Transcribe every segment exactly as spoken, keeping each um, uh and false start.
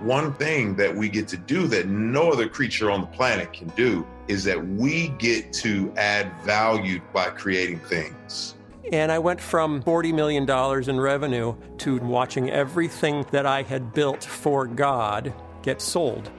One thing that we get to do that no other creature on the planet can do is that we get to add value by creating things. And I went from forty million dollars in revenue to watching everything that I had built for God get sold.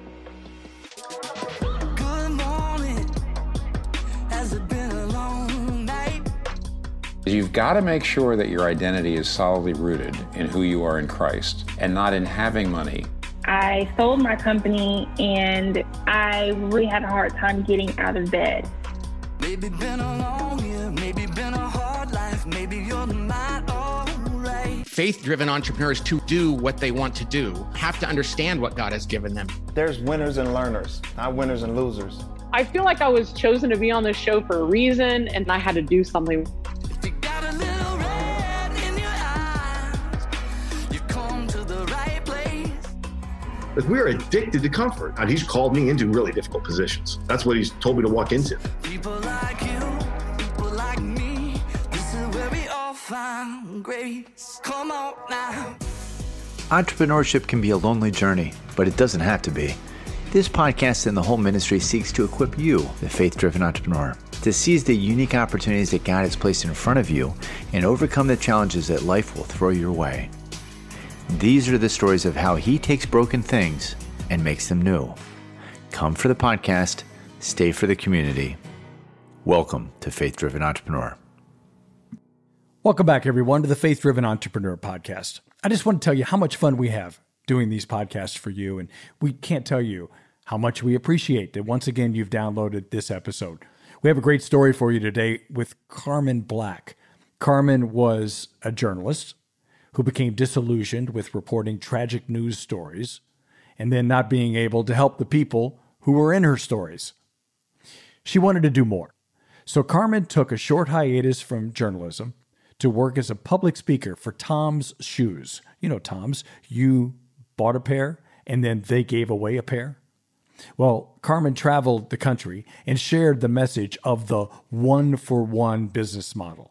Good morning. Has it been a long night? You've got to make sure that your identity is solidly rooted in who you are in Christ and not in having money. I sold my company and I really had a hard time getting out of bed. Maybe been a long year, maybe been a hard life, maybe you're not all right. Faith-driven entrepreneurs, to do what they want to do, have to understand what God has given them. There's winners and learners, not winners and losers. I feel like I was chosen to be on this show for a reason, and I had to do something. If you got a little red in your eyes, you've come to the right place. But we're addicted to comfort, and he's called me into really difficult positions. That's what he's told me to walk into. People like you, people like me, this is where we all find grace. Come on now. Entrepreneurship can be a lonely journey, but it doesn't have to be. This podcast and the whole ministry seeks to equip you, the faith-driven entrepreneur, to seize the unique opportunities that God has placed in front of you and overcome the challenges that life will throw your way. These are the stories of how he takes broken things and makes them new. Come for the podcast, stay for the community. Welcome to Faith Driven Entrepreneur. Welcome back, everyone, to the Faith Driven Entrepreneur podcast. I just want to tell you how much fun we have doing these podcasts for you, and we can't tell you how much we appreciate that once again you've downloaded this episode. We have a great story for you today with Carmen Black. Carmen was a journalist who became disillusioned with reporting tragic news stories and then not being able to help the people who were in her stories. She wanted to do more. So Carmen took a short hiatus from journalism to work as a public speaker for Tom's Shoes. You know Tom's. You bought a pair and then they gave away a pair. Well, Carmen traveled the country and shared the message of the one-for-one business model.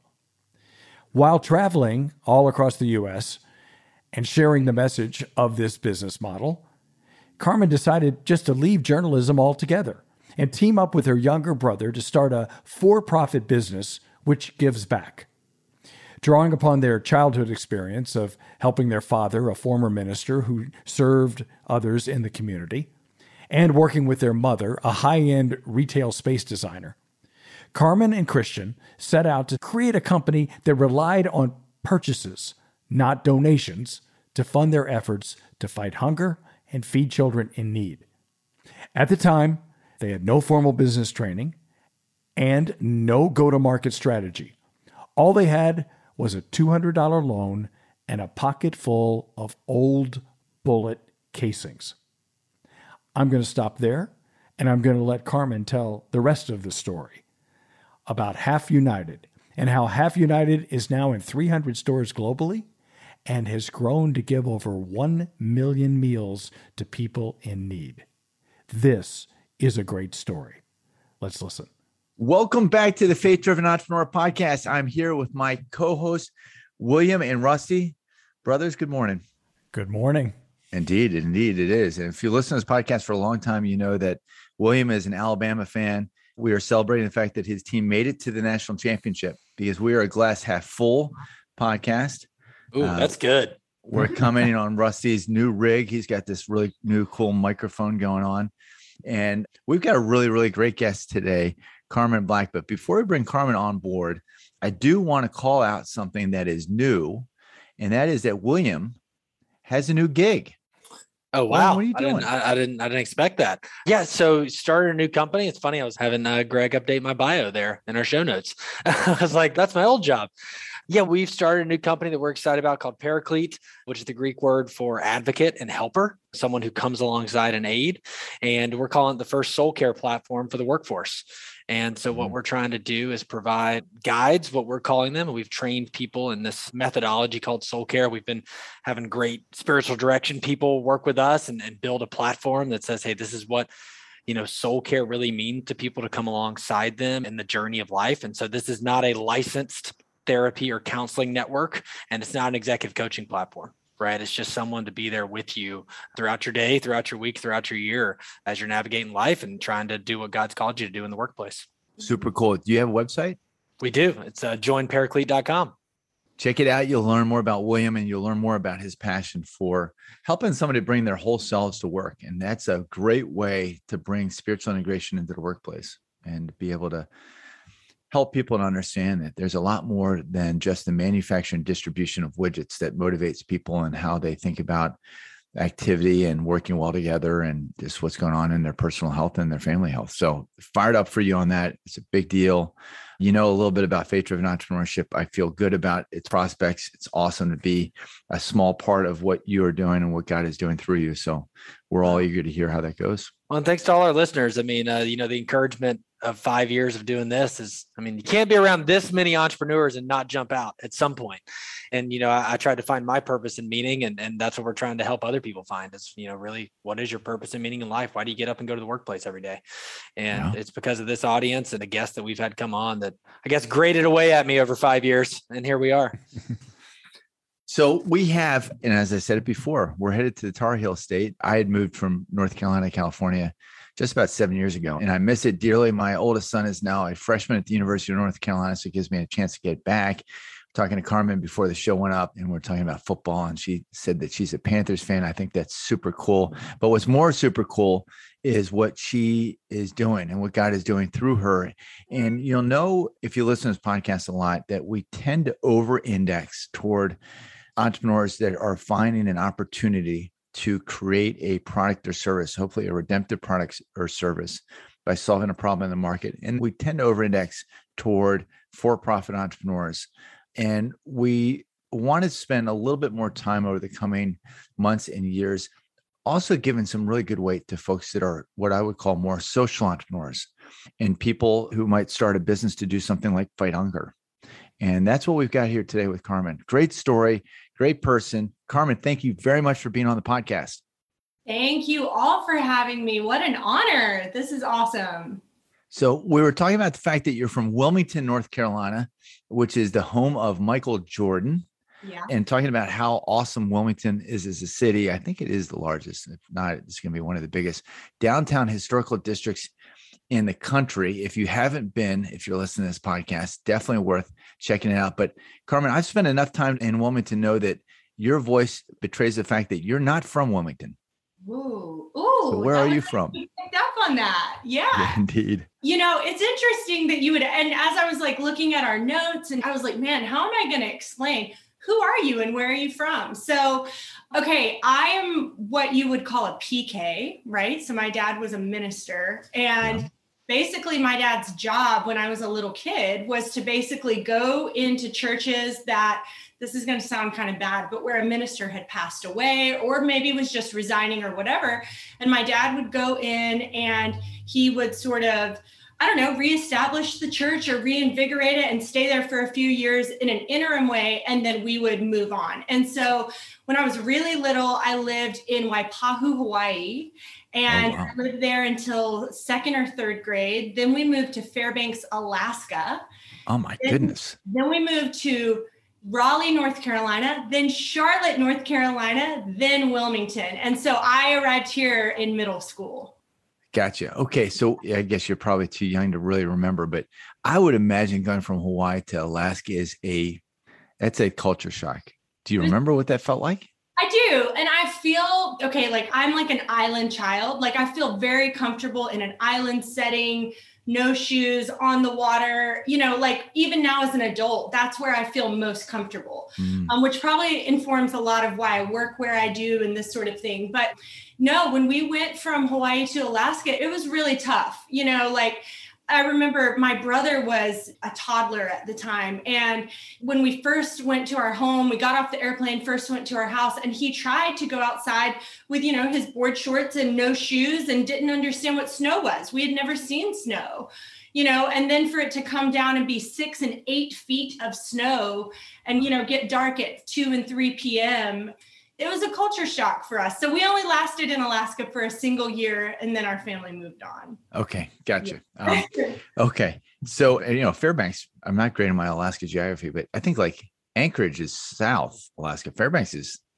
While traveling all across the U S and sharing the message of this business model, Carmen decided just to leave journalism altogether and team up with her younger brother to start a for-profit business which gives back. Drawing upon their childhood experience of helping their father, a former minister who served others in the community, and working with their mother, a high-end retail space designer, Carmen and Christian set out to create a company that relied on purchases, not donations, to fund their efforts to fight hunger and feed children in need. At the time, they had no formal business training and no go-to-market strategy. All they had was a two hundred dollars loan and a pocket full of old bullet casings. I'm going to stop there, and I'm going to let Carmen tell the rest of the story about Half United and how Half United is now in three hundred stores globally and has grown to give over one million meals to people in need. This is a great story. Let's listen. Welcome back to the Faith Driven Entrepreneur podcast. I'm here with my co-hosts, William and Rusty. Brothers, good morning. Good morning. Indeed, indeed it is. And if you listen to this podcast for a long time, you know that William is an Alabama fan. We are celebrating the fact that his team made it to the national championship because we are a glass half full podcast. Ooh, uh, that's good. We're coming in on Rusty's new rig. He's got this really new, cool microphone going on. And we've got a really, really great guest today, Carmen Black. But before we bring Carmen on board, I do want to call out something that is new, and that is that William has a new gig. Oh, wow. William, what are you doing? I didn't, I, I didn't, I didn't expect that. Yeah. So started a new company. It's funny. I was having uh, Greg update my bio there in our show notes. I was like, that's my old job. Yeah. We've started a new company that we're excited about called Paraclete, which is the Greek word for advocate and helper, someone who comes alongside and aid. And we're calling it the first soul care platform for the workforce. And so what we're trying to do is provide guides, what we're calling them. We've trained people in this methodology called soul care. We've been having great spiritual direction people work with us and, and build a platform that says, hey, this is what, you know, soul care really means to people to come alongside them in the journey of life. And so this is not a licensed therapy or counseling network, and it's not an executive coaching platform. right? It's just someone to be there with you throughout your day, throughout your week, throughout your year, as you're navigating life and trying to do what God's called you to do in the workplace. Super cool. Do you have a website? We do. It's uh, join paraclete dot com. Check it out. You'll learn more about William, and you'll learn more about his passion for helping somebody bring their whole selves to work. And that's a great way to bring spiritual integration into the workplace and be able to help people to understand that there's a lot more than just the manufacture and distribution of widgets that motivates people and how they think about activity and working well together and just what's going on in their personal health and their family health. So fired up for you on that. It's a big deal. You know a little bit about faith-driven entrepreneurship. I feel good about its prospects. It's awesome to be a small part of what you are doing and what God is doing through you. So we're all eager to hear how that goes. Well, and thanks to all our listeners. I mean, uh, you know, the encouragement of five years of doing this is, I mean, you can't be around this many entrepreneurs and not jump out at some point. And, you know, I, I tried to find my purpose and meaning, and, and that's what we're trying to help other people find is, you know, really, what is your purpose and meaning in life? Why do you get up and go to the workplace every day? And yeah. It's because of this audience and the guests that we've had come on that I guess graded away at me over five years. And here we are. So we have, and as I said it before, we're headed to the Tar Heel State. I had moved from North Carolina, California, just about seven years ago, and I miss it dearly. My oldest son is now a freshman at the University of North Carolina, so it gives me a chance to get back. Talking to Carmen before the show went up, and we're talking about football, and she said that she's a Panthers fan. I think that's super cool. But what's more super cool is what she is doing and what God is doing through her. And you'll know, if you listen to this podcast a lot, that we tend to over-index toward entrepreneurs that are finding an opportunity to create a product or service, hopefully a redemptive product or service, by solving a problem in the market. And we tend to over-index toward for-profit entrepreneurs. And we want to spend a little bit more time over the coming months and years also giving some really good weight to folks that are what I would call more social entrepreneurs and people who might start a business to do something like fight hunger. And that's what we've got here today with Carmen. Great story, great person. Carmen, thank you very much for being on the podcast. Thank you all for having me. What an honor. This is awesome. So we were talking about the fact that you're from Wilmington, North Carolina, which is the home of Michael Jordan. Yeah. And talking about how awesome Wilmington is as a city. I think it is the largest. If not, it's going to be one of the biggest downtown historical districts in the country. If you haven't been, if you're listening to this podcast, definitely worth checking it out. But Carmen, I've spent enough time in Wilmington to know that your voice betrays the fact that you're not from Wilmington. Ooh, ooh. So where are you from? You picked up on that. Yeah. Yeah, indeed. You know, it's interesting that you would, and as I was like looking at our notes and I was like, man, how am I going to explain who are you and where are you from? So, okay, I am what you would call a P K, right? So my dad was a minister, and yeah. basically my dad's job when I was a little kid was to basically go into churches that, this is going to sound kind of bad, but where a minister had passed away or maybe was just resigning or whatever. And my dad would go in and he would sort of, I don't know, reestablish the church or reinvigorate it and stay there for a few years in an interim way. And then we would move on. And so when I was really little, I lived in Waipahu, Hawaii, and oh, wow. I lived there until second or third grade. Then we moved to Fairbanks, Alaska. Oh my then, goodness. Then we moved to Raleigh, North Carolina, then Charlotte, North Carolina, then Wilmington. And so I arrived here in middle school. Gotcha. Okay. So I guess you're probably too young to really remember, but I would imagine going from Hawaii to Alaska is a, that's a culture shock. Do you remember what that felt like? I do. And I feel, okay, like I'm like an island child. Like I feel very comfortable in an island setting, no shoes, on the water, you know, like even now as an adult, that's where I feel most comfortable, mm. um, which probably informs a lot of why I work where I do and this sort of thing. But no, when we went from Hawaii to Alaska, it was really tough. You know, like I remember my brother was a toddler at the time. And when we first went to our home, we got off the airplane, first went to our house, and he tried to go outside with, you know, his board shorts and no shoes and didn't understand what snow was. We had never seen snow, you know, and then for it to come down and be six and eight feet of snow and, you know, get dark at two and three p.m., it was a culture shock for us. So we only lasted in Alaska for a single year, and then our family moved on. Okay. Gotcha. Um, okay. So, you know, Fairbanks, I'm not great in my Alaska geography, but I think like Anchorage is South Alaska. Fairbanks is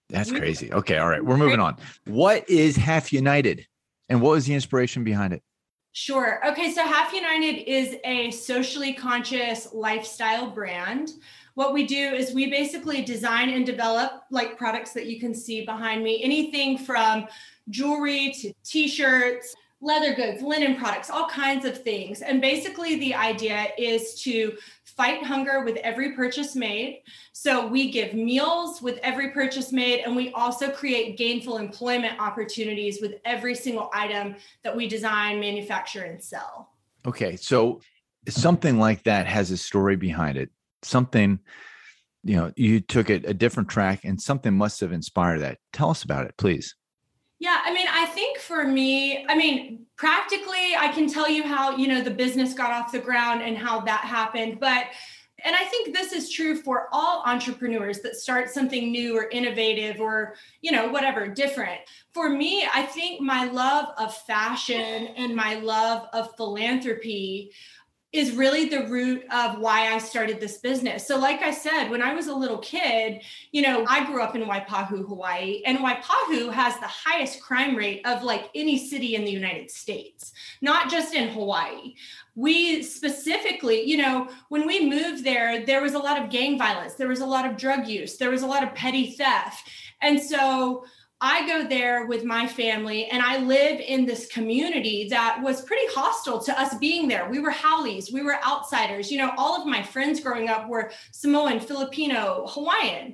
That's we, crazy. Okay. All right. We're moving on. What is Half United and what was the inspiration behind it? Sure. Okay. So Half United is a socially conscious lifestyle brand. What we do is we basically design and develop like products that you can see behind me, anything from jewelry to t-shirts, leather goods, linen products, all kinds of things. And basically the idea is to fight hunger with every purchase made. So we give meals with every purchase made, and we also create gainful employment opportunities with every single item that we design, manufacture, and sell. Okay. So something like that has a story behind it. Something, you know, you took it a different track and something must have inspired that. Tell us about it, please. Yeah, I mean, I think for me, I mean, practically, I can tell you how, you know, the business got off the ground and how that happened. But, and I think this is true for all entrepreneurs that start something new or innovative or, you know, whatever, different. For me, I think my love of fashion and my love of philanthropy is really the root of why I started this business. So like I said, when I was a little kid, you know, I grew up in Waipahu, Hawaii, and Waipahu has the highest crime rate of like any city in the United States, not just in Hawaii. We specifically, you know, when we moved there, there was a lot of gang violence. There was a lot of drug use. There was a lot of petty theft. And so I go there with my family and I live in this community that was pretty hostile to us being there. We were haoles, we were outsiders. You know, all of my friends growing up were Samoan, Filipino, Hawaiian.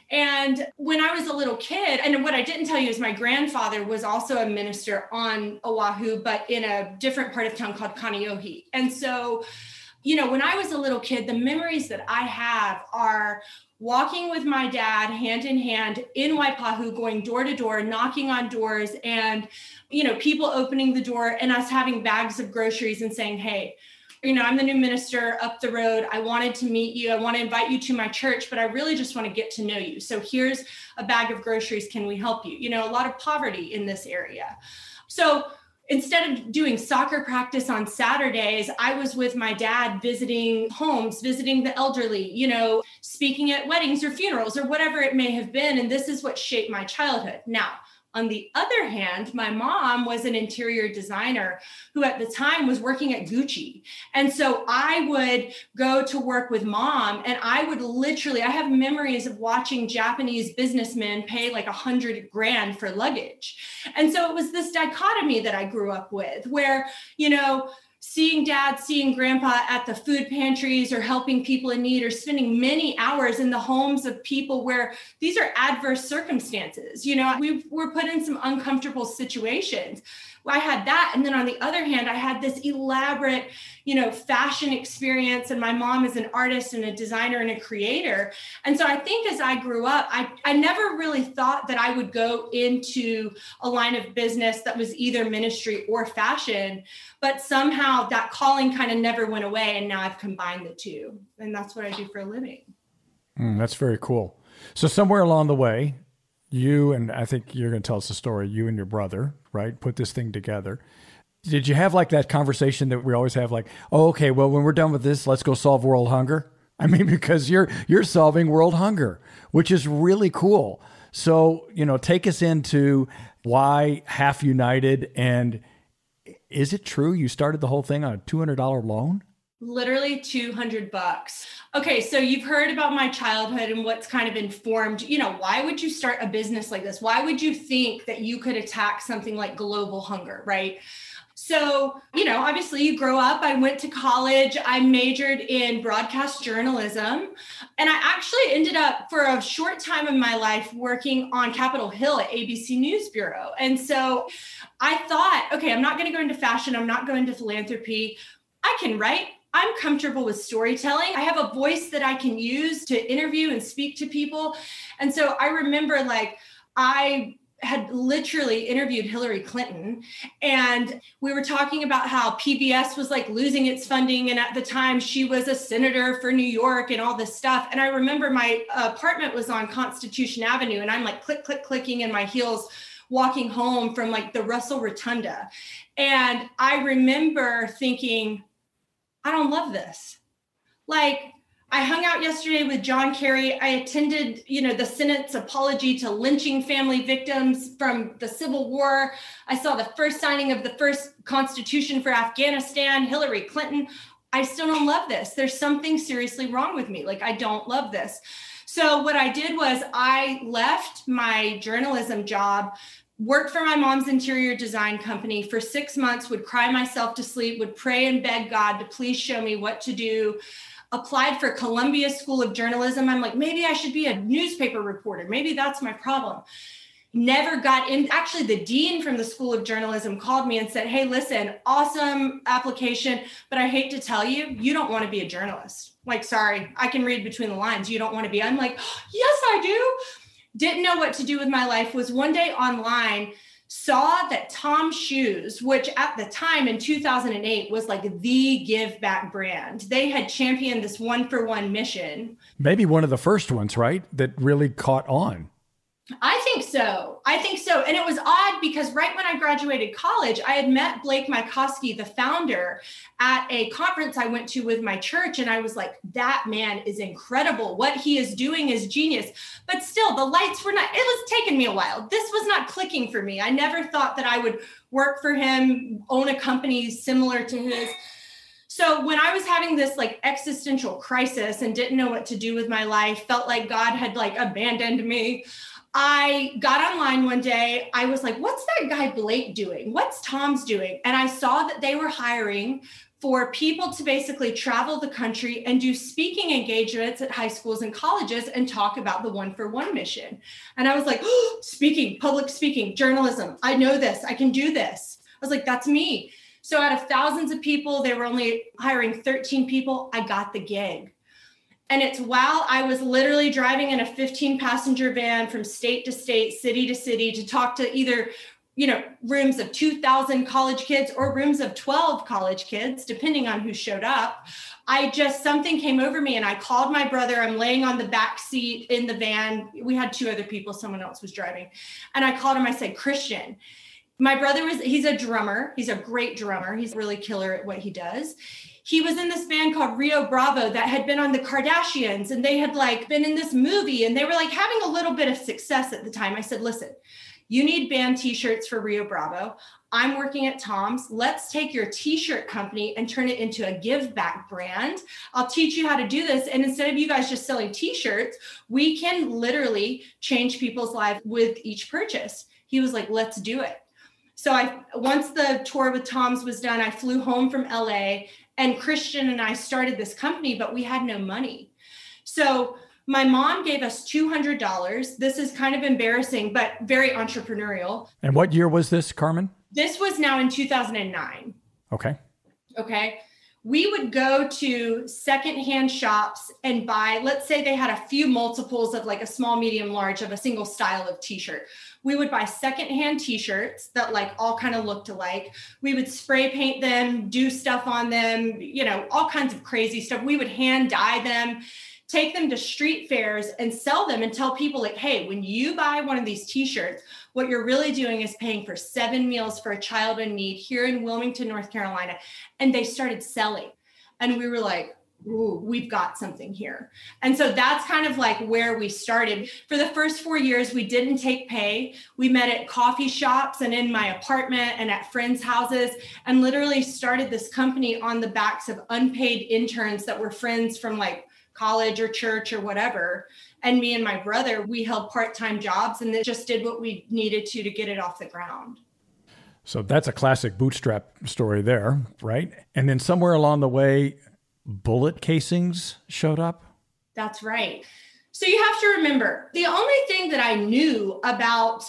And when I was a little kid, and what I didn't tell you is my grandfather was also a minister on Oahu, but in a different part of town called Kaneohe. And so, you know, when I was a little kid, the memories that I have are walking with my dad hand in hand in Waipahu, going door to door, knocking on doors, and, you know, people opening the door and us having bags of groceries and saying, hey, you know, I'm the new minister up the road. I wanted to meet you. I want to invite you to my church, but I really just want to get to know you. So here's a bag of groceries. Can we help you? You know, a lot of poverty in this area. So instead of doing soccer practice on Saturdays, I was with my dad visiting homes, visiting the elderly, you know, speaking at weddings or funerals or whatever it may have been. And this is what shaped my childhood. Now, on the other hand, my mom was an interior designer who at the time was working at Gucci. And so I would go to work with mom and I would literally, I have memories of watching Japanese businessmen pay like a hundred grand for luggage. And so it was this dichotomy that I grew up with where, you know, seeing dad, seeing grandpa at the food pantries or helping people in need or spending many hours in the homes of people where these are adverse circumstances. You know, we were put in some uncomfortable situations. I had that. And then on the other hand, I had this elaborate, you know, fashion experience. And my mom is an artist and a designer and a creator. And so I think as I grew up, I, I never really thought that I would go into a line of business that was either ministry or fashion, but somehow that calling kind of never went away. And now I've combined the two. And that's what I do for a living. Mm, that's very cool. So somewhere along the way, you, and I think you're going to tell us a story, you and your brother, right, put this thing together. Did you have like that conversation that we always have like, oh, okay, well, when we're done with this, let's go solve world hunger? I mean, because you're you're solving world hunger, which is really cool. So, you know, take us into why Half United, and is it true you started the whole thing on a two hundred dollars loan? Literally two hundred bucks. Okay, so you've heard about my childhood and what's kind of informed, you know, why would you start a business like this? Why would you think that you could attack something like global hunger, right? So, you know, obviously you grow up, I went to college, I majored in broadcast journalism, and I actually ended up for a short time in my life working on Capitol Hill at A B C News Bureau. And so I thought, okay, I'm not going to go into fashion. I'm not going to philanthropy. I can write. I'm comfortable with storytelling. I have a voice that I can use to interview and speak to people. And so I remember like I had literally interviewed Hillary Clinton, and we were talking about how P B S was like losing its funding. And at the time she was a senator for New York and all this stuff. And I remember my apartment was on Constitution Avenue, and I'm like click, click, clicking in my heels, walking home from like the Russell Rotunda. And I remember thinking, I don't love this. Like, I hung out yesterday with John Kerry. I attended, you know, the Senate's apology to lynching family victims from the Civil War. I saw the first signing of the first Constitution for Afghanistan, Hillary Clinton. I still don't love this. There's something seriously wrong with me. Like, I don't love this. So what I did was I left my journalism job, worked for my mom's interior design company for six months, would cry myself to sleep, would pray and beg God to please show me what to do. Applied for Columbia School of Journalism. I'm like, maybe I should be a newspaper reporter. Maybe that's my problem. Never got in. Actually, the dean from the School of Journalism called me and said, hey, listen, awesome application, but I hate to tell you, you don't want to be a journalist. Like, sorry, I can read between the lines. You don't want to be. I'm like, yes, I do. Didn't know what to do with my life. Was one day online, saw that Tom's Shoes, which at the time in two thousand eight was like the give back brand, they had championed this one for one mission. Maybe one of the first ones, right? That really caught on. I think so. I think so. And it was odd because right when I graduated college, I had met Blake Mycoskie, the founder, at a conference I went to with my church. And I was like, that man is incredible. What he is doing is genius. But still, the lights were not, it was taking me a while. This was not clicking for me. I never thought that I would work for him, own a company similar to his. So when I was having this like existential crisis and didn't know what to do with my life, felt like God had like abandoned me, I got online one day. I was like, what's that guy Blake doing? What's Tom's doing? And I saw that they were hiring for people to basically travel the country and do speaking engagements at high schools and colleges and talk about the one for one mission. And I was like, oh, speaking, public speaking, journalism. I know this. I can do this. I was like, that's me. So out of thousands of people, they were only hiring thirteen people. I got the gig. And it's while I was literally driving in a fifteen passenger van from state to state, city to city to talk to either, you know, rooms of two thousand college kids or rooms of twelve college kids, depending on who showed up. I just, something came over me and I called my brother. I'm laying on the back seat in the van. We had two other people, someone else was driving. And I called him, I said, Christian, my brother was, he's a drummer. He's a great drummer. He's really killer at what he does. He was in this band called Rio Bravo that had been on the Kardashians, and they had like been in this movie and they were like having a little bit of success at the time. I said, listen, you need band t-shirts for Rio Bravo. I'm working at Tom's. Let's take your t-shirt company and turn it into a give back brand. I'll teach you how to do this. And instead of you guys just selling t-shirts, we can literally change people's lives with each purchase. He was like, let's do it. So I, once the tour with Tom's was done, I flew home from L A, and Christian and I started this company, but we had no money. So my mom gave us two hundred dollars. This is kind of embarrassing, but very entrepreneurial. And what year was this, Carmen? This was now in two thousand nine. Okay. Okay. We would go to secondhand shops and buy, let's say they had a few multiples of like a small, medium, large of a single style of t-shirt. We would buy secondhand t-shirts that like all kind of looked alike. We would spray paint them, do stuff on them, you know, all kinds of crazy stuff. We would hand dye them, take them to street fairs and sell them and tell people like, hey, when you buy one of these t-shirts, what you're really doing is paying for seven meals for a child in need here in Wilmington, North Carolina. And they started selling. And we were like, ooh, we've got something here. And so that's kind of like where we started. For the first four years, we didn't take pay. We met at coffee shops and in my apartment and at friends' houses, and literally started this company on the backs of unpaid interns that were friends from like college or church or whatever. And me and my brother, we held part-time jobs and just did what we needed to to get it off the ground. So that's a classic bootstrap story there, right? And then somewhere along the way, bullet casings showed up? That's right. So you have to remember, the only thing that I knew about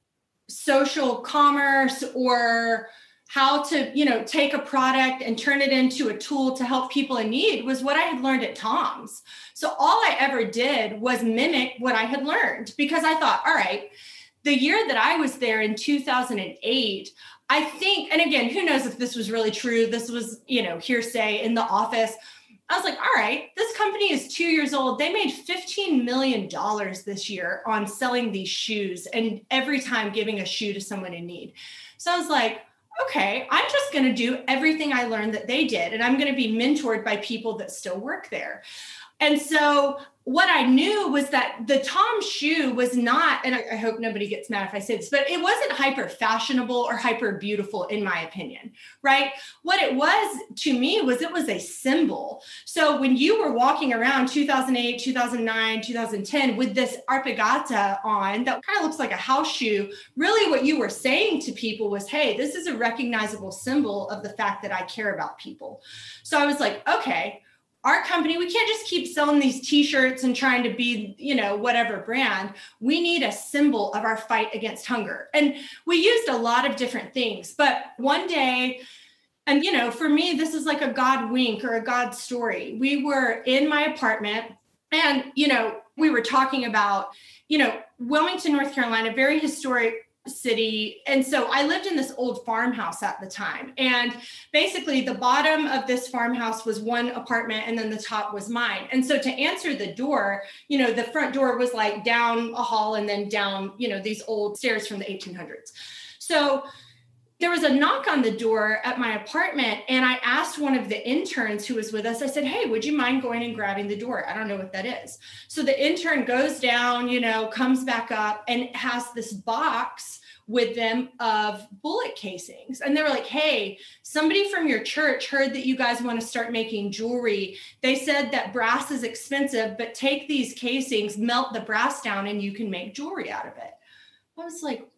social commerce or how to, you know, take a product and turn it into a tool to help people in need was what I had learned at Tom's. So all I ever did was mimic what I had learned, because I thought, all right, the year that I was there in two thousand eight, I think, and again, who knows if this was really true? This was, you know, hearsay in the office. I was like, all right, this company is two years old. They made fifteen million dollars this year on selling these shoes and every time giving a shoe to someone in need. So I was like, okay, I'm just going to do everything I learned that they did. And I'm going to be mentored by people that still work there. And so what I knew was that the Tom shoe was not, and I, I hope nobody gets mad if I say this, but it wasn't hyper fashionable or hyper beautiful in my opinion, right? What it was to me was it was a symbol. So when you were walking around two thousand eight, two thousand nine, two thousand ten with this Alpargata on that kind of looks like a house shoe, really what you were saying to people was, hey, this is a recognizable symbol of the fact that I care about people. So I was like, okay, our company, we can't just keep selling these t-shirts and trying to be, you know, whatever brand. We need a symbol of our fight against hunger. And we used a lot of different things. But one day, and, you know, for me, this is like a God wink or a God story. We were in my apartment and, you know, we were talking about, you know, Wilmington, North Carolina, very historic city. And so I lived in this old farmhouse at the time. And basically the bottom of this farmhouse was one apartment and then the top was mine. And so to answer the door, you know, the front door was like down a hall and then down, you know, these old stairs from the eighteen hundreds. So there was a knock on the door at my apartment. And I asked one of the interns who was with us, I said, hey, would you mind going and grabbing the door? I don't know what that is. So the intern goes down, you know, comes back up and has this box with them of bullet casings. And they were like, hey, somebody from your church heard that you guys want to start making jewelry. They said that brass is expensive, but take these casings, melt the brass down, and you can make jewelry out of it. I was like,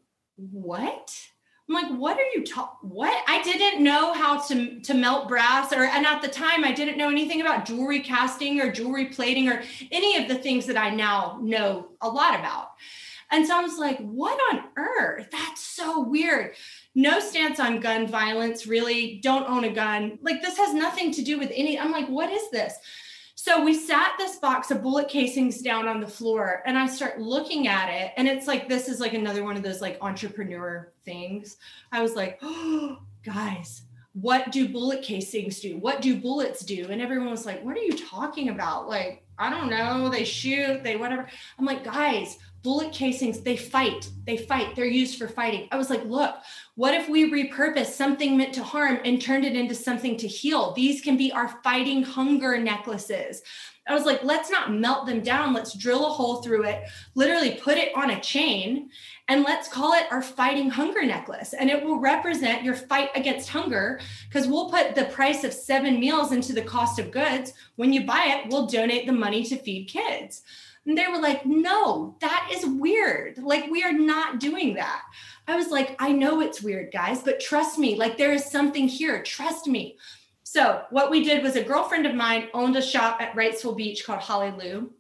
what? I'm like, what are you talking? What? I didn't know how to, to melt brass, or, and at the time I didn't know anything about jewelry casting or jewelry plating or any of the things that I now know a lot about. And so I was like, what on earth? That's so weird. No stance on gun violence, really. Don't own a gun. Like, this has nothing to do with any, I'm like, what is this? So we sat this box of bullet casings down on the floor and I start looking at it. And it's like, this is like another one of those like entrepreneur things. I was like, oh, guys, what do bullet casings do? What do bullets do? And everyone was like, what are you talking about? Like, I don't know. They shoot, they whatever. I'm like, guys, bullet casings, they fight, they fight, they're used for fighting. I was like, look, what if we repurpose something meant to harm and turned it into something to heal? These can be our fighting hunger necklaces. I was like, let's not melt them down. Let's drill a hole through it, literally put it on a chain, and let's call it our fighting hunger necklace. And it will represent your fight against hunger, because we'll put the price of seven meals into the cost of goods. When you buy it, we'll donate the money to feed kids. And they were like, no, that is weird. Like, we are not doing that. I was like, I know it's weird, guys, but trust me, like, there is something here. Trust me. So what we did was, a girlfriend of mine owned a shop at Wrightsville Beach called Holly Lou.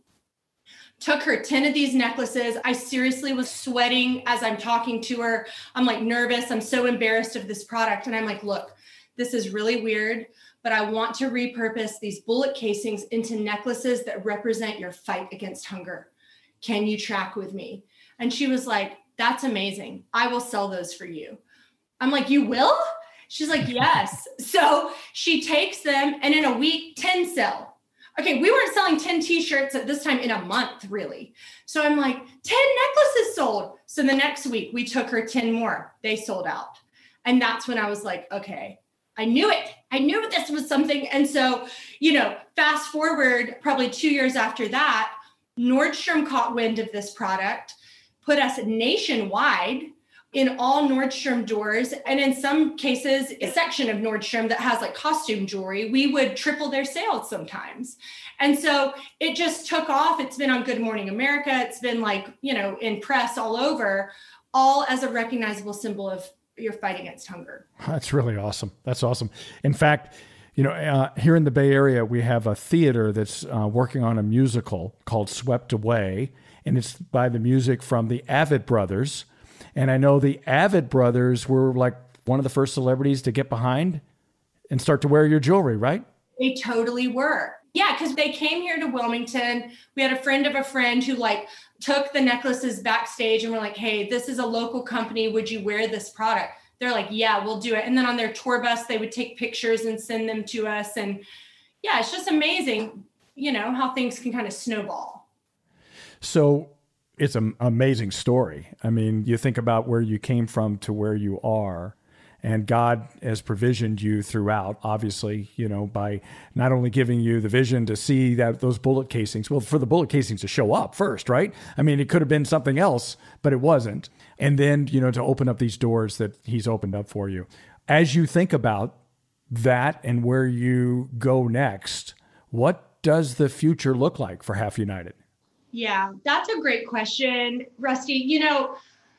Took her ten of these necklaces. I seriously was sweating as I'm talking to her. I'm like nervous. I'm so embarrassed of this product. And I'm like, look, this is really weird, but I want to repurpose these bullet casings into necklaces that represent your fight against hunger. Can you track with me? And she was like, that's amazing. I will sell those for you. I'm like, you will? She's like, yes. So she takes them, and in a week, ten sell. Okay, we weren't selling ten t-shirts at this time in a month, really. So I'm like, ten necklaces sold. So the next week we took her ten more. They sold out. And that's when I was like, okay, I knew it. I knew this was something. And so, you know, fast forward probably two years after that, Nordstrom caught wind of this product, put us nationwide in all Nordstrom doors. And in some cases, a section of Nordstrom that has like costume jewelry, we would triple their sales sometimes. And so it just took off. It's been on Good Morning America. It's been like, you know, in press all over, all as a recognizable symbol of your fight against hunger. That's really awesome. That's awesome. In fact, you know, uh, here in the Bay Area, we have a theater that's uh, working on a musical called Swept Away, and it's by the music from the Avett Brothers. And I know the Avett Brothers were like one of the first celebrities to get behind and start to wear your jewelry, right? They totally were. Yeah, because they came here to Wilmington. We had a friend of a friend who like took the necklaces backstage and were like, hey, this is a local company. Would you wear this product? They're like, yeah, we'll do it. And then on their tour bus, they would take pictures and send them to us. And yeah, it's just amazing, you know, how things can kind of snowball. So it's an amazing story. I mean, you think about where you came from to where you are. And God has provisioned you throughout, obviously, you know, by not only giving you the vision to see that those bullet casings, well, for the bullet casings to show up first, right? I mean, it could have been something else, but it wasn't. And then, you know, to open up these doors that he's opened up for you. As you think about that and where you go next, what does the future look like for Half United? Yeah, that's a great question, Rusty. You know,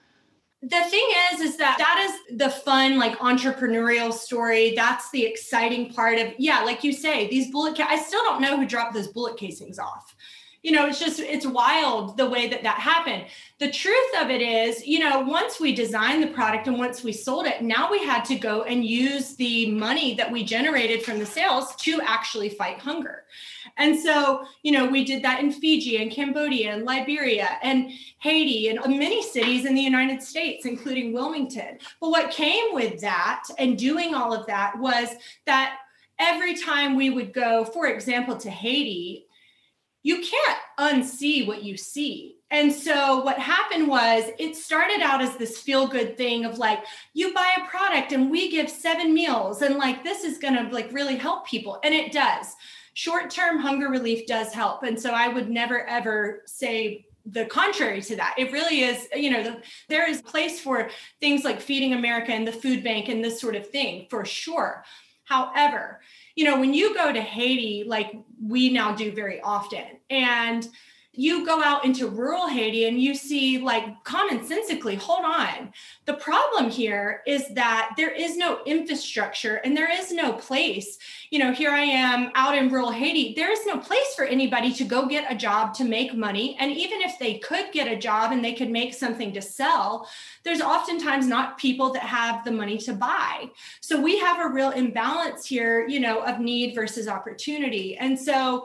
the thing is, is that that is the fun, like entrepreneurial story. That's the exciting part of, yeah, like you say, these bullet, ca- I still don't know who dropped those bullet casings off. You know, it's just, it's wild the way that that happened. The truth of it is, you know, once we designed the product and once we sold it, now we had to go and use the money that we generated from the sales to actually fight hunger. And so, you know, we did that in Fiji and Cambodia and Liberia and Haiti and many cities in the United States, including Wilmington. But what came with that and doing all of that was that every time we would go, for example, to Haiti, you can't unsee what you see. And so what happened was it started out as this feel-good thing of like, you buy a product and we give seven meals and like, this is going to like really help people. And it does. Short-term hunger relief does help. And so I would never, ever say the contrary to that. It really is, you know, the, there is place for things like Feeding America and the food bank and this sort of thing for sure. However, you know, when you go to Haiti, like we now do very often, and you go out into rural Haiti and you see like commonsensically, hold on. The problem here is that there is no infrastructure and there is no place. You know, here I am out in rural Haiti. There is no place for anybody to go get a job to make money. And even if they could get a job and they could make something to sell, there's oftentimes not people that have the money to buy. So we have a real imbalance here, you know, of need versus opportunity. And so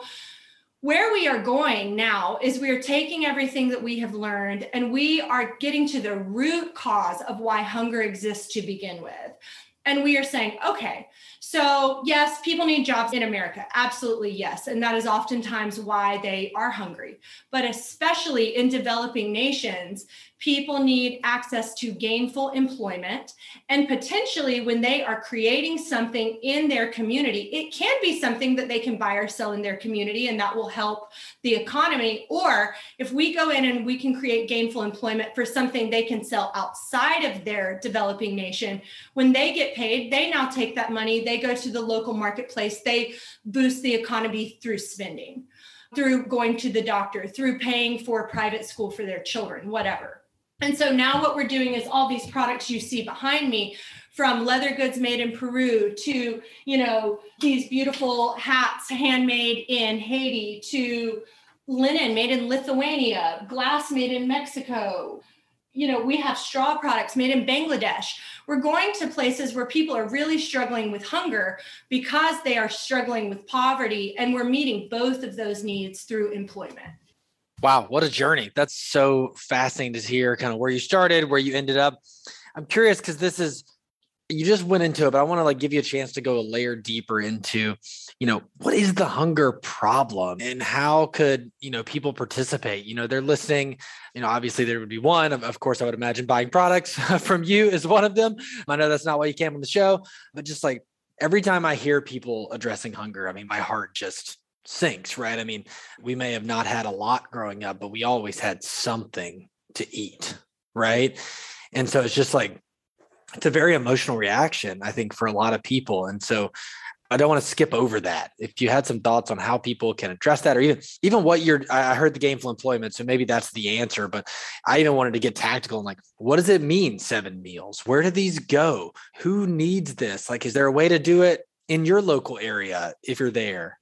where we are going now is we are taking everything that we have learned and we are getting to the root cause of why hunger exists to begin with. And we are saying, okay, so yes, people need jobs in America. Absolutely, yes. And that is oftentimes why they are hungry. But especially in developing nations, people need access to gainful employment. And potentially when they are creating something in their community, it can be something that they can buy or sell in their community, and that will help the economy. Or if we go in and we can create gainful employment for something they can sell outside of their developing nation, when they get paid, they now take that money, they go to the local marketplace, they boost the economy through spending, through going to the doctor, through paying for private school for their children, whatever. And so now what we're doing is all these products you see behind me, from leather goods made in Peru to, you know, these beautiful hats handmade in Haiti, to linen made in Lithuania, glass made in Mexico. You know, we have straw products made in Bangladesh. We're going to places where people are really struggling with hunger because they are struggling with poverty, and we're meeting both of those needs through employment. Wow, what a journey. That's so fascinating to hear kind of where you started, where you ended up. I'm curious because this is, you just went into it, but I want to like give you a chance to go a layer deeper into, you know, what is the hunger problem and how could, you know, people participate? You know, they're listening, you know, obviously there would be one, of, of course, I would imagine buying products from you is one of them. I know that's not why you came on the show, but just like every time I hear people addressing hunger, I mean, my heart just sinks, right? I mean, we may have not had a lot growing up, but we always had something to eat, right? And so it's just like, it's a very emotional reaction, I think, for a lot of people. And so I don't want to skip over that. If you had some thoughts on how people can address that, or even, even what you're, I heard the gainful employment, so maybe that's the answer, but I even wanted to get tactical and like, what does it mean, seven meals? Where do these go? Who needs this? Like, is there a way to do it in your local area if you're there?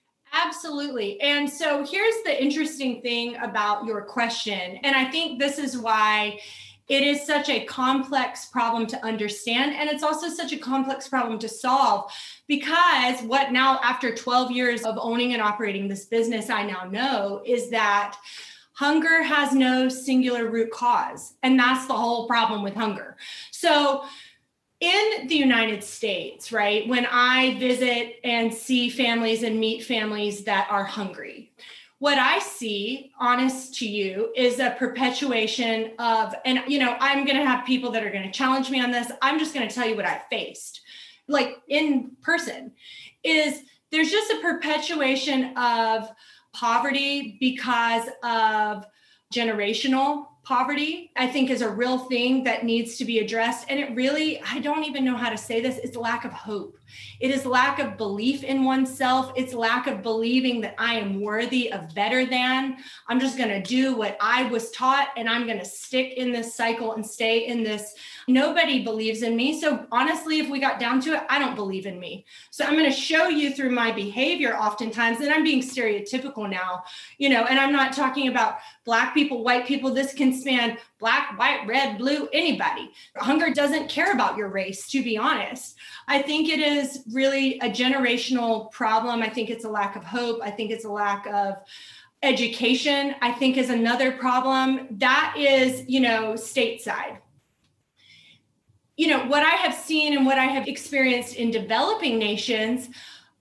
Absolutely. And so here's the interesting thing about your question. And I think this is why it is such a complex problem to understand. And it's also such a complex problem to solve, because what now, after twelve years of owning and operating this business, I now know is that hunger has no singular root cause. And that's the whole problem with hunger. So in the United States, right, when I visit and see families and meet families that are hungry, what I see, honest to you, is a perpetuation of, and, you know, I'm going to have people that are going to challenge me on this. I'm just going to tell you what I faced, like in person, is there's just a perpetuation of poverty because of generational poverty, I think, is a real thing that needs to be addressed. And it really, I don't even know how to say this, it's lack of hope. It is lack of belief in oneself. It's lack of believing that I am worthy of better than. I'm just going to do what I was taught, and I'm going to stick in this cycle and stay in this. Nobody believes in me. So honestly, if we got down to it, I don't believe in me. So I'm going to show you through my behavior oftentimes, and I'm being stereotypical now, you know, and I'm not talking about Black people, white people. This can span Black, white, red, blue, anybody. Hunger doesn't care about your race, to be honest. I think it is really a generational problem. I think it's a lack of hope. I think it's a lack of education, I think, is another problem. That is, you know, stateside. You know, what I have seen and what I have experienced in developing nations,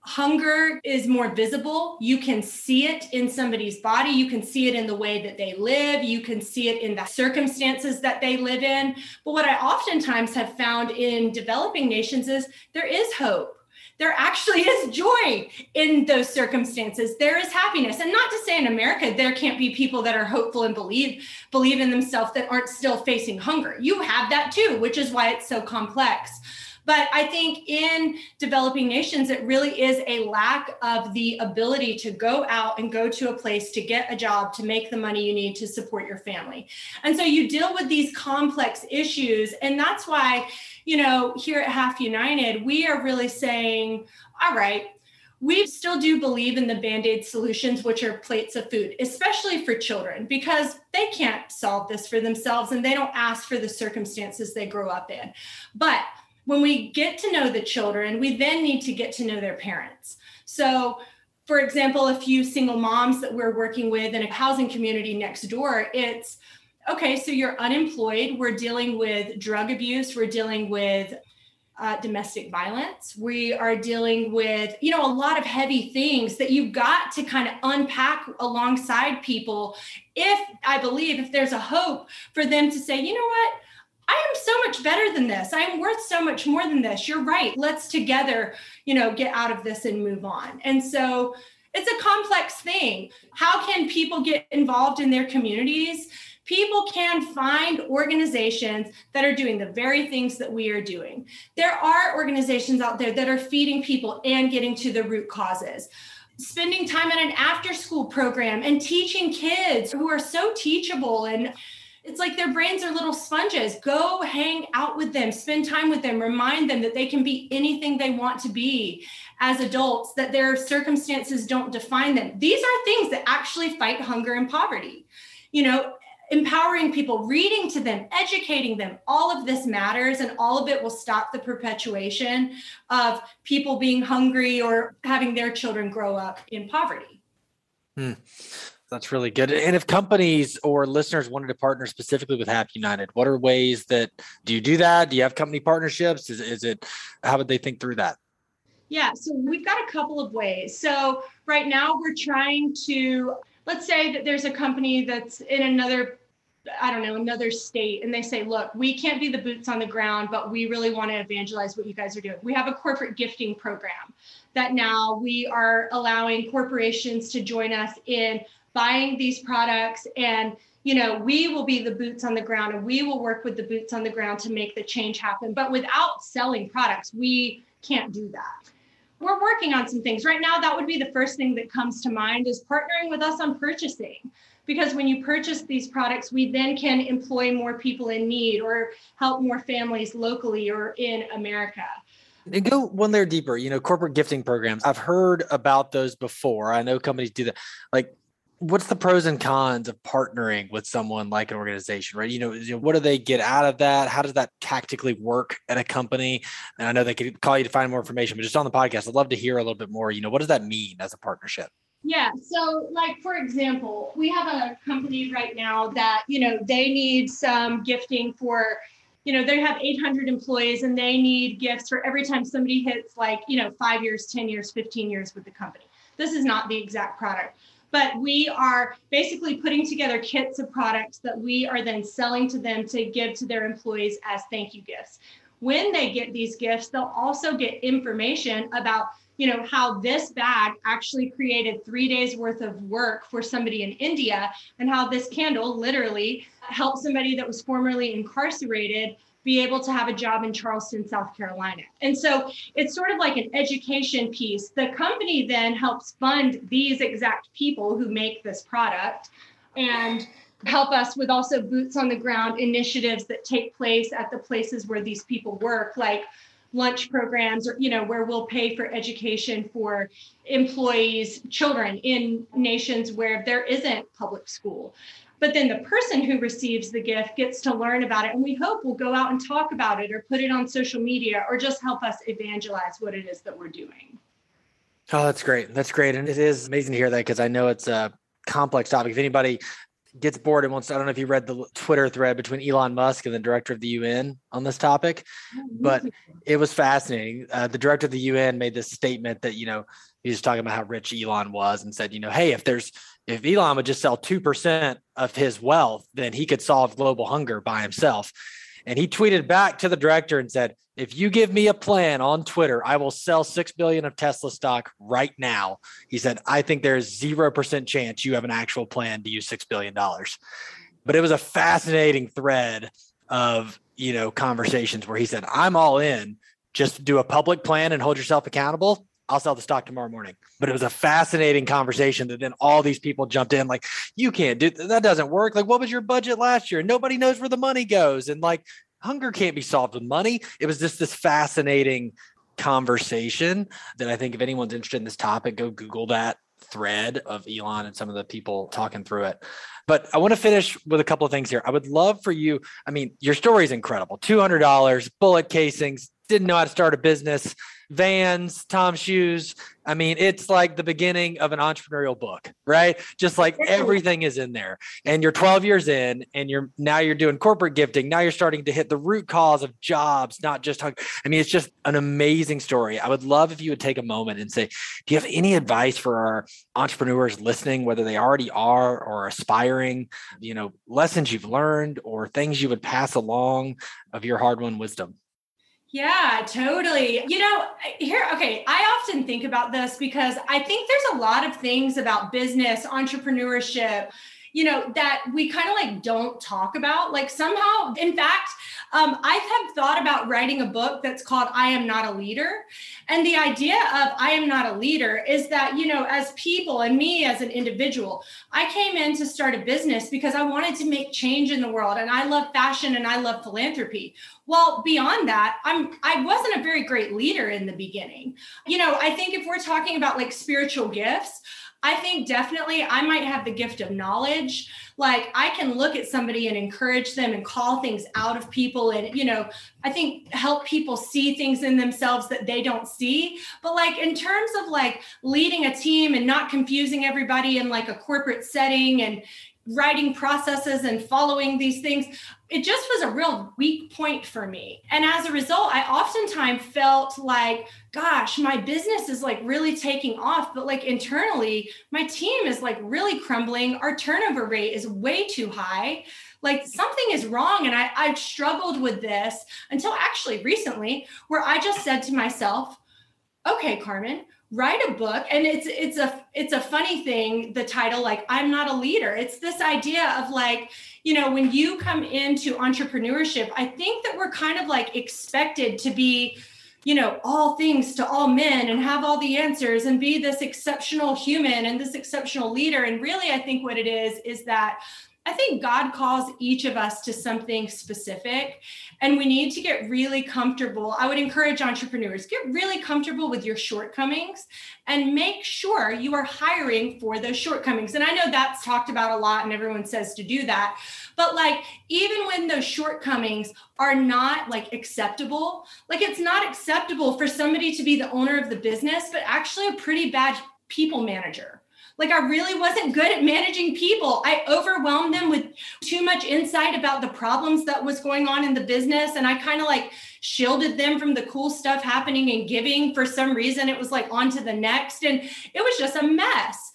hunger is more visible. You can see it in somebody's body. You can see it in the way that they live. You can see it in the circumstances that they live in. But what I oftentimes have found in developing nations is there is hope. There actually is joy in those circumstances. There is happiness. And not to say in America, there can't be people that are hopeful and believe, believe in themselves that aren't still facing hunger. You have that too, which is why it's so complex. But I think in developing nations, it really is a lack of the ability to go out and go to a place to get a job, to make the money you need to support your family. And so you deal with these complex issues. And that's why, you know, here at Half United, we are really saying, all right, we still do believe in the Band-Aid solutions, which are plates of food, especially for children, because they can't solve this for themselves and they don't ask for the circumstances they grow up in. But when we get to know the children, we then need to get to know their parents. So, for example, a few single moms that we're working with in a housing community next door, it's, okay, so you're unemployed. We're dealing with drug abuse. We're dealing with uh, domestic violence. We are dealing with, you know, a lot of heavy things that you've got to kind of unpack alongside people. If I believe, if there's a hope for them to say, you know what? I am so much better than this. I am worth so much more than this. You're right. Let's together, you know, get out of this and move on. And so it's a complex thing. How can people get involved in their communities? People can find organizations that are doing the very things that we are doing. There are organizations out there that are feeding people and getting to the root causes. Spending time in an after-school program and teaching kids who are so teachable, and it's like their brains are little sponges. Go hang out with them, spend time with them, remind them that they can be anything they want to be as adults, that their circumstances don't define them. These are things that actually fight hunger and poverty. You know, empowering people, reading to them, educating them, all of this matters, and all of it will stop the perpetuation of people being hungry or having their children grow up in poverty. Hmm. That's really good. And if companies or listeners wanted to partner specifically with Half United, what are ways that, do you do that? Do you have company partnerships? Is, is it, how would they think through that? Yeah, so we've got a couple of ways. So right now we're trying to, let's say that there's a company that's in another, I don't know, another state, and they say, look, we can't be the boots on the ground, but we really want to evangelize what you guys are doing. We have a corporate gifting program that now we are allowing corporations to join us in buying these products, and, you know, we will be the boots on the ground, and we will work with the boots on the ground to make the change happen. But without selling products, we can't do that. We're working on some things right now. That would be the first thing that comes to mind, is partnering with us on purchasing. Because when you purchase these products, we then can employ more people in need or help more families locally or in America. And go one layer deeper, you know, corporate gifting programs. I've heard about those before. I know companies do that. Like, what's the pros and cons of partnering with someone like an organization, right? You know, you know, what do they get out of that? How does that tactically work at a company? And I know they could call you to find more information, but just on the podcast, I'd love to hear a little bit more. You know, what does that mean as a partnership? Yeah. So like, for example, we have a company right now that, you know, they need some gifting for, you know, they have eight hundred employees and they need gifts for every time somebody hits like, you know, five years, ten years, fifteen years with the company. This is not the exact product. But we are basically putting together kits of products that we are then selling to them to give to their employees as thank you gifts. When they get these gifts, they'll also get information about, you know, how this bag actually created three days worth of work for somebody in India, and how this candle literally helped somebody that was formerly incarcerated be able to have a job in Charleston, South Carolina. And so it's sort of like an education piece. The company then helps fund these exact people who make this product and help us with also boots on the ground initiatives that take place at the places where these people work, like lunch programs, or, you know, where we'll pay for education for employees' children in nations where there isn't public school. But then the person who receives the gift gets to learn about it. And we hope will go out and talk about it or put it on social media or just help us evangelize what it is that we're doing. Oh, that's great. That's great. And it is amazing to hear that, because I know it's a complex topic. If anybody gets bored and wants to, I don't know if you read the Twitter thread between Elon Musk and the director of the U N on this topic, but it was fascinating. Uh, the director of the U N made this statement that, you know, he was talking about how rich Elon was and said, you know, hey, if there's, if Elon would just sell two percent of his wealth, then he could solve global hunger by himself. And he tweeted back to the director and said, if you give me a plan on Twitter, I will sell six billion of Tesla stock right now. He said, I think there's zero percent chance you have an actual plan to use six billion dollars. But it was a fascinating thread of, you know, conversations where he said, I'm all in, just do a public plan and hold yourself accountable. I'll sell the stock tomorrow morning. But it was a fascinating conversation that then all these people jumped in like, you can't do that. Doesn't work. Like, what was your budget last year? Nobody knows where the money goes. And like, hunger can't be solved with money. It was just this fascinating conversation that I think if anyone's interested in this topic, go Google that thread of Elon and some of the people talking through it. But I want to finish with a couple of things here. I would love for you. I mean, your story is incredible. two hundred dollars, bullet casings, didn't know how to start a business, Vans, Tom's shoes. I mean, it's like the beginning of an entrepreneurial book, right? Just like everything is in there. And you're twelve years in, and you're now you're doing corporate gifting. Now you're starting to hit the root cause of jobs, not just hunger. I mean, it's just an amazing story. I would love if you would take a moment and say, do you have any advice for our entrepreneurs listening, whether they already are or aspiring, you know, lessons you've learned or things you would pass along of your hard-won wisdom? Yeah, totally. You know, here, okay, I often think about this because I think there's a lot of things about business, entrepreneurship, you know, that we kind of like don't talk about. Like somehow, in fact, um, I have thought about writing a book that's called I Am Not a Leader. And the idea of I am not a leader is that, you know, as people and me as an individual, I came in to start a business because I wanted to make change in the world. And I love fashion and I love philanthropy. Well, beyond that, I'm, I wasn't a very great leader in the beginning. You know, I think if we're talking about like spiritual gifts, I think definitely I might have the gift of knowledge. Like I can look at somebody and encourage them and call things out of people. And, you know, I think help people see things in themselves that they don't see. But like in terms of like leading a team and not confusing everybody in like a corporate setting and writing processes and following these things, it just was a real weak point for me. And as a result, I oftentimes felt like, gosh, my business is like really taking off, but like internally, my team is like really crumbling. Our turnover rate is way too high. Like something is wrong. And I, I've struggled with this until actually recently, where I just said to myself, okay, Carmen, write a book. And it's it's a it's a funny thing, the title, like I'm not a leader. It's this idea of like, you know, when you come into entrepreneurship, I think that we're kind of like expected to be, you know, all things to all men and have all the answers and be this exceptional human and this exceptional leader. And really, I think what it is, is that I think God calls each of us to something specific, and we need to get really comfortable. I would encourage entrepreneurs, get really comfortable with your shortcomings and make sure you are hiring for those shortcomings. And I know that's talked about a lot and everyone says to do that, but like, even when those shortcomings are not like acceptable, like it's not acceptable for somebody to be the owner of the business, but actually a pretty bad people manager. Like I really wasn't good at managing people. I overwhelmed them with too much insight about the problems that was going on in the business. And I kind of like shielded them from the cool stuff happening and giving. For some reason, it was like on to the next. And it was just a mess.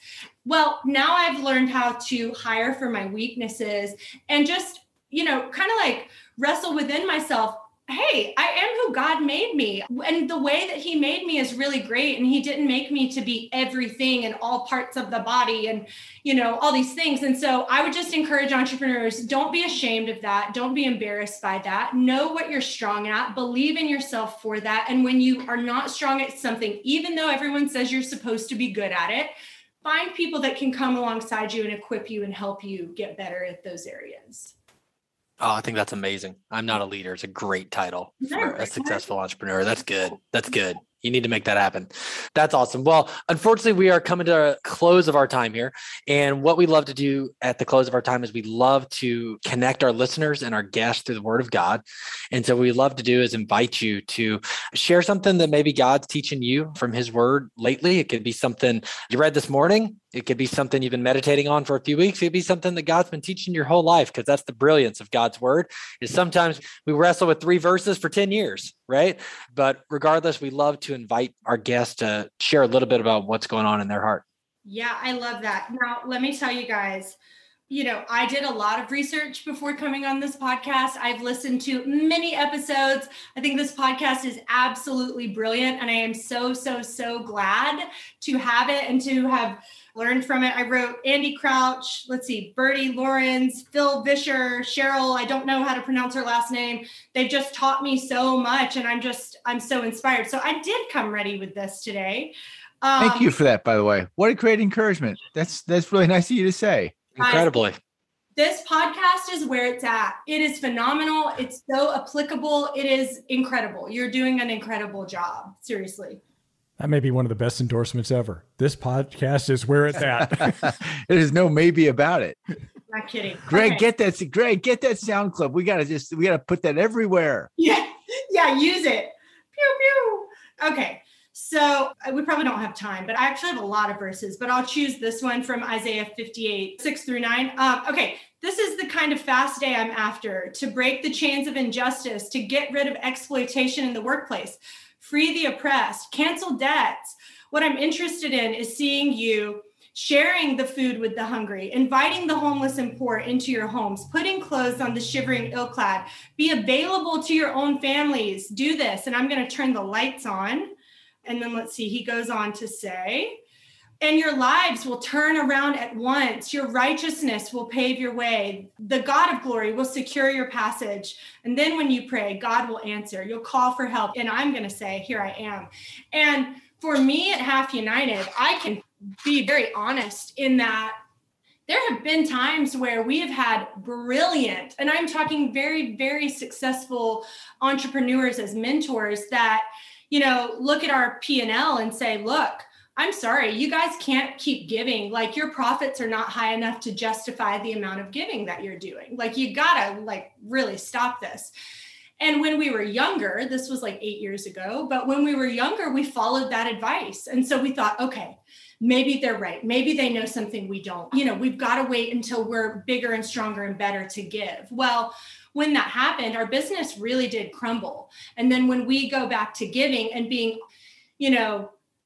Well, now I've learned how to hire for my weaknesses and just, you know, kind of like wrestle within myself. Hey, I am who God made me. And the way that he made me is really great. And he didn't make me to be everything in all parts of the body and, you know, all these things. And so I would just encourage entrepreneurs, don't be ashamed of that. Don't be embarrassed by that. Know what you're strong at. Believe in yourself for that. And when you are not strong at something, even though everyone says you're supposed to be good at it, find people that can come alongside you and equip you and help you get better at those areas. Oh, I think that's amazing. I'm not a leader. It's a great title for a successful entrepreneur. That's good. That's good. You need to make that happen. That's awesome. Well, unfortunately, we are coming to a close of our time here. And what we love to do at the close of our time is we love to connect our listeners and our guests through the Word of God. And so what we love to do is invite you to share something that maybe God's teaching you from his Word lately. It could be something you read this morning. It could be something you've been meditating on for a few weeks. It could be something that God's been teaching your whole life, because that's the brilliance of God's Word, is sometimes we wrestle with three verses for ten years, right? But regardless, we love to invite our guests to share a little bit about what's going on in their heart. Yeah, I love that. Now, let me tell you guys, you know, I did a lot of research before coming on this podcast. I've listened to many episodes. I think this podcast is absolutely brilliant. And I am so, so, so glad to have it and to have learned from it. I wrote Andy Crouch, let's see, Bertie Lawrence, Phil Vischer, Cheryl. I don't know how to pronounce her last name. They've just taught me so much. And I'm just, I'm so inspired. So I did come ready with this today. Um, Thank you for that, by the way. What a great encouragement. That's, that's really nice of you to say. Incredibly. This podcast is where it's at. It is phenomenal. It's so applicable. It is incredible. You're doing an incredible job. Seriously. That may be one of the best endorsements ever. This podcast is where it's at. There's no maybe about it. Not kidding. Greg, Okay. get that. Greg, get that sound clip. We got to just, we got to put that everywhere. Yeah. Yeah. Use it. Pew, pew. Okay. So uh, we probably don't have time, but I actually have a lot of verses, but I'll choose this one from Isaiah fifty-eight, six through nine. Um, okay. This is the kind of fast day I'm after: to break the chains of injustice, to get rid of exploitation in the workplace, free the oppressed, cancel debts. What I'm interested in is seeing you sharing the food with the hungry, inviting the homeless and poor into your homes, putting clothes on the shivering ill-clad, be available to your own families. Do this. And I'm going to turn the lights on. And then let's see, he goes on to say, and your lives will turn around at once. Your righteousness will pave your way. The God of glory will secure your passage. And then when you pray, God will answer. You'll call for help. And I'm going to say, here I am. And for me at Half United, I can be very honest in that there have been times where we have had brilliant, and I'm talking very, very successful entrepreneurs as mentors that, you know, look at our P and L and say, look, I'm sorry, you guys can't keep giving. Like, your profits are not high enough to justify the amount of giving that you're doing. Like, you gotta like really stop this. And when we were younger, this was like eight years ago, but when we were younger, we followed that advice. And so we thought, okay, maybe they're right. Maybe they know something we don't. You know, we've got to wait until we're bigger and stronger and better to give. Well, when that happened, our business really did crumble. And then when we go back to giving and being, you know,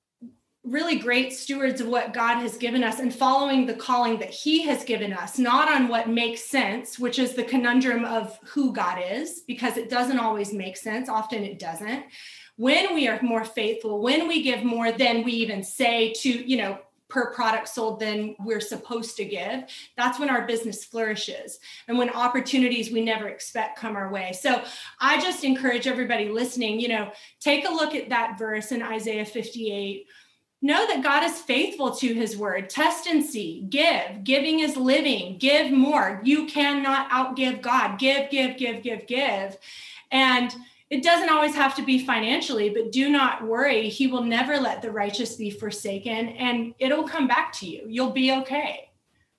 really great stewards of what God has given us and following the calling that he has given us, not on what makes sense, which is the conundrum of who God is, because it doesn't always make sense. Often it doesn't. When we are more faithful, when we give more than we even say to, you know, per product sold than we're supposed to give, that's when our business flourishes. And when opportunities we never expect come our way. So I just encourage everybody listening, you know, take a look at that verse in Isaiah fifty-eight. Know that God is faithful to his word. Test and see. Give. Giving is living. Give more. You cannot outgive God. Give, give, give, give, give. And it doesn't always have to be financially, but do not worry. He will never let the righteous be forsaken, and it'll come back to you. You'll be okay.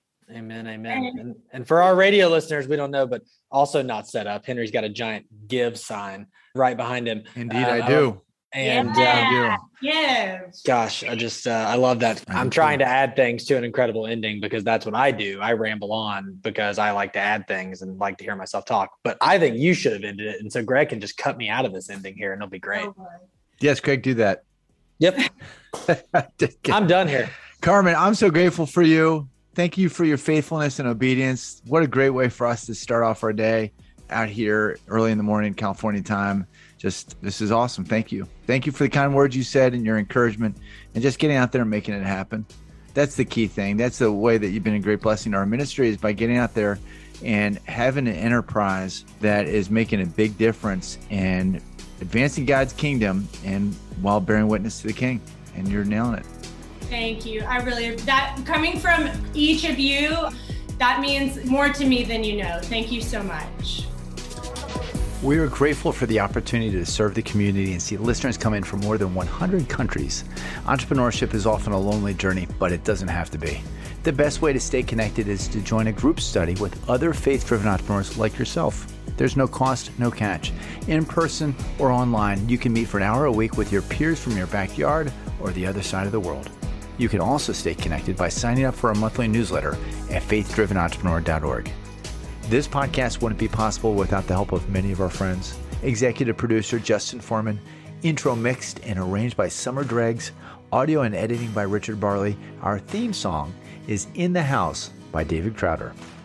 Amen. Amen. And, and for our radio listeners, we don't know, but also not set up. Henry's got a giant give sign right behind him. Indeed, uh, I do. And yeah. uh, yeah. gosh, I just, uh, I love that. I'm trying to add things to an incredible ending because that's what I do. I ramble on because I like to add things and like to hear myself talk, but I think you should have ended it. And so Greg can just cut me out of this ending here and it'll be great. Yes, Greg, do that. Yep. I'm done here. Carmen, I'm so grateful for you. Thank you for your faithfulness and obedience. What a great way for us to start off our day out here early in the morning, California time. Just, this is awesome. Thank you. Thank you for the kind words you said and your encouragement and just getting out there and making it happen. That's the key thing. That's the way that you've been a great blessing to our ministry, is by getting out there and having an enterprise that is making a big difference and advancing God's kingdom and while bearing witness to the King. And you're nailing it. Thank you. I really, that coming from each of you, that means more to me than you know. Thank you so much. We are grateful for the opportunity to serve the community and see listeners come in from more than one hundred countries. Entrepreneurship is often a lonely journey, but it doesn't have to be. The best way to stay connected is to join a group study with other faith-driven entrepreneurs like yourself. There's no cost, no catch. In person or online, you can meet for an hour a week with your peers from your backyard or the other side of the world. You can also stay connected by signing up for our monthly newsletter at faith driven entrepreneur dot org. This podcast wouldn't be possible without the help of many of our friends. Executive producer Justin Foreman, intro mixed and arranged by Summer Dregs, audio and editing by Richard Barley. Our theme song is In the House by David Crowder.